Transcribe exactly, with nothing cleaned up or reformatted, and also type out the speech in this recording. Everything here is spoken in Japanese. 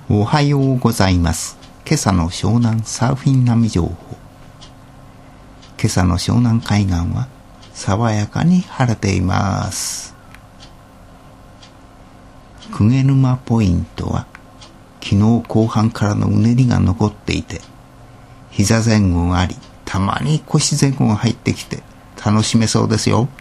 おはようございます。今朝の湘南サーフィン波情報。今朝の湘南海岸は爽やかに晴れています。鵠沼ポイントは昨日後半からのうねりが残っていて、膝前後があり、たまに腰前後が入ってきて楽しめそうですよ。